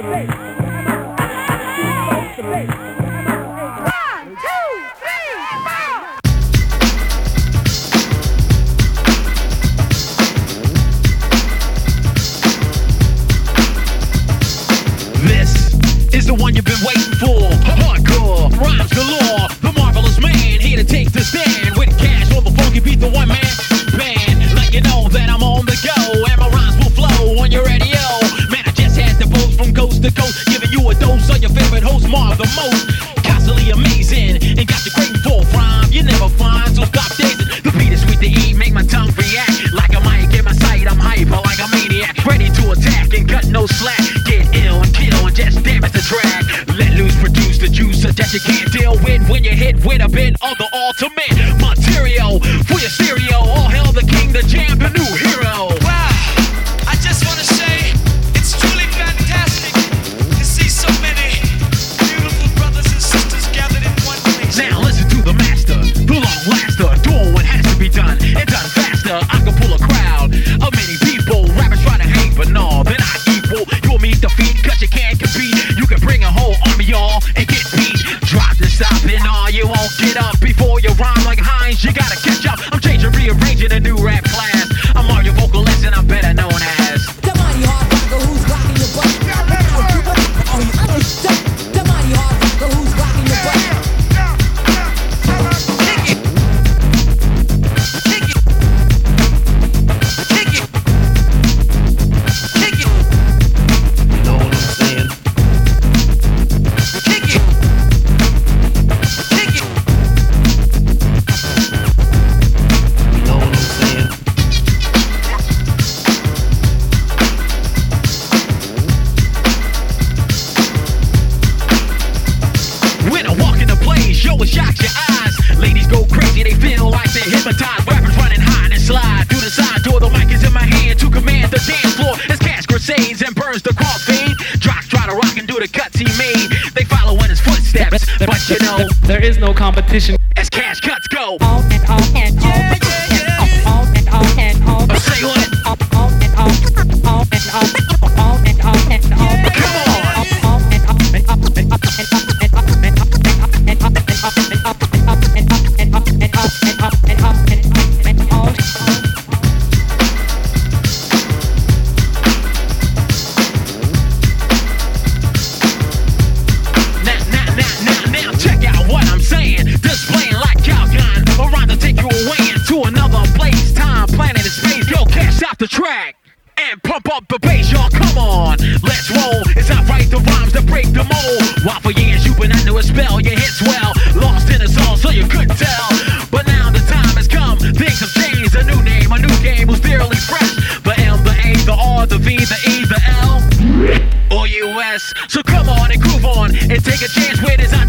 Is the one you've been waiting for. Hardcore, rhymes galore. The marvelous man here to take the stand. With cash on the funky beat, the one man band. Let you know that I'm on the go. And my rhymes will flow on your radio. Man, I just had to post from coast to coast. Giving you a dose of your favorite host, Marv the most. Constantly amazing. And got you craving for rhyme you never find. So stop dancing. The beat is sweet to eat. Make my tongue react. Like a mic in my sight. I'm hyper like a maniac. Ready to attack and cut no slack. Get ill and kill and just damage the track. Let loose, produce the juice that you can't deal with when you hit with a bit of the ultimate material for your stereo. All hail the king, the jam, the new hero. Wow, I just want to say it's truly fantastic to see so many beautiful brothers and sisters gathered in one place. Now listen to the master, the long laster, doing what has to be done and done faster. I can pull a crowd of many people. Rappers try to hang, but no, they're not equal. You'll meet defeat cause you can't compete. You can bring a whole army, y'all, and get beat. Drop the stop and all, you won't get up before you rhyme like Hines. You gotta catch up. I'm changing, rearranging a new rap class. I'm all your vocalist and I'm better known as the mighty hard rocker who's rocking your butt. The mighty hard rocker who's rocking your butt. Kick it. Kick it. Kick it. Kick it. You know what I'm saying? Kick it. Kick it. You know what I'm saying? When I walk in the place, yo, it shocks your eyes. Ladies go crazy, they feel like they're hypnotized. Rappers running high and slide through the side door. The mic is in my hand to command the dance floor. As cash crusades and burns the crossfade. Drock try to rock and do the cuts he made. They follow in his footsteps, but you know there is no competition. As cash cuts go. All and all and all and all and all and all. Say what? All and all and all and all and all. Come on. Now, check out what I'm saying. Displaying like Calgon, around to take you away into another place. Time, planet, and space. Yo, cash out the track and pump up the bass, y'all. Come on, let's roll. It's not right the rhymes that break the mold. While for years you've been under a spell, your hits well lost in a song, so you couldn't tell. But now the time has come, things have changed. A new name, a new game was fairly fresh. The M, the A, the R, the V, the E, the L, or US. So come on and groove on and take a chance with his